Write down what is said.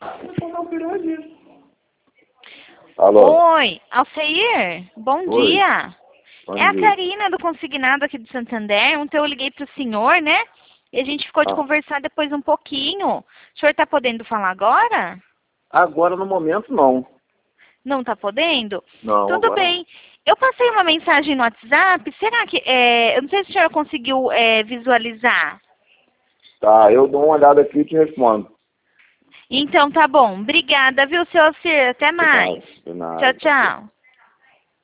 Alô? Oi, Alceir, bom Oi. dia. Bom É a dia. Karina do Consignado aqui do Santander. Ontem eu liguei para o senhor, né? E a gente ficou de Ah, conversar depois um pouquinho. O senhor está podendo falar agora? agora, no momento, não. Não está podendo? Não, Tudo agora não. bem. Eu passei uma mensagem no WhatsApp. Será que... eu não sei se o senhor conseguiu visualizar. Tá, eu dou uma olhada aqui e te respondo. Então tá bom. Obrigada, viu, seu Alceir? Até De nada, mais. de nada. Tchau, tchau.